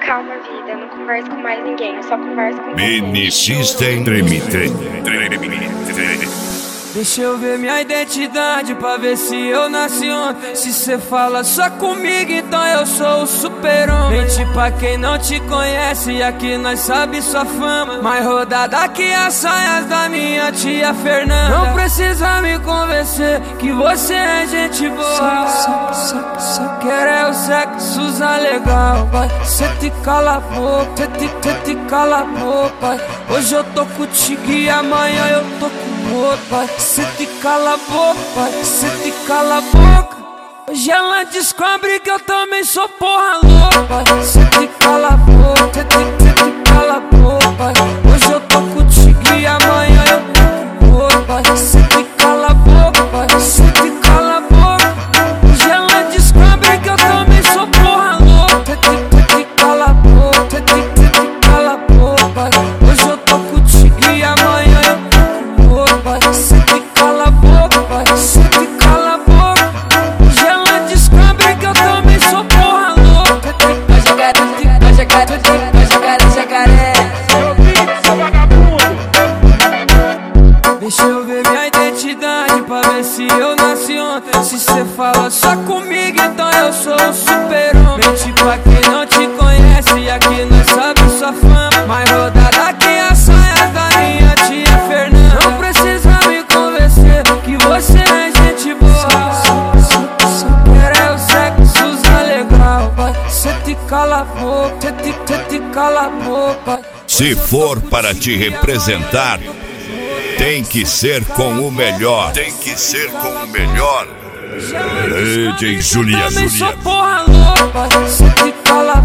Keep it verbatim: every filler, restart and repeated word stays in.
Calma, vida, eu não converso com mais ninguém, eu só converso com Mini System Treme, treme, treme. Deixa eu ver minha identidade pra ver se eu nasci ontem. Se cê fala só comigo, então eu sou o super-homem. Mente pra quem não te conhece, aqui nós sabe sua fama. Mais rodada que as saias da minha tia Fernanda. Não precisa me convencer que você é gente boa. Só, só, só quero é o sexo usar legal, vai. Cê te cala a boca, cê te, cê te cala a boca, vai. Hoje eu tô contigo e amanhã eu tô com outro, vai. Cê te cala a boca, vai. Cê te cala a boca. Hoje ela descobre que eu também sou porra louca, vai. Cê te cala a boca, cê te, cê te cala a boca, vai. Hoje eu tô contigo e amanhã eu tô com outro, vai. Cê te cala a boca, vai. Cê te cala a boca. Hoje ela descobre que eu também sou porra louca. Cê te, cê te cala a boca, cê te, cê te cala a boca, vai. Hoje eu tô contigo e amanhã eu tô com outro, vai. Cê te cala a boca, vai. Cê te cala a boca. Hoje ela descobre que eu também sou porra louca. Vai jogar, vai jogar, vai jogar, vai jacaré. Deixa eu ver minha identidade pra ver se eu nasci ontem. Se cê fala só comigo, então eu sou o super-homem. Mente pra quem não te conhece, aqui nós sabe sua fama. Mais rodada que as saias da minha tia Fernanda. Não precisa me convencer que você é gente boa. Só quero é o sexo usar legal, vai. Cê te cala a boca, cê te, cê te cala a boca, vai. Se for para te representar, tem que ser com o melhor. Tem que ser com o melhor. D J Julia. Também sou porra louca, vai. Cê te cala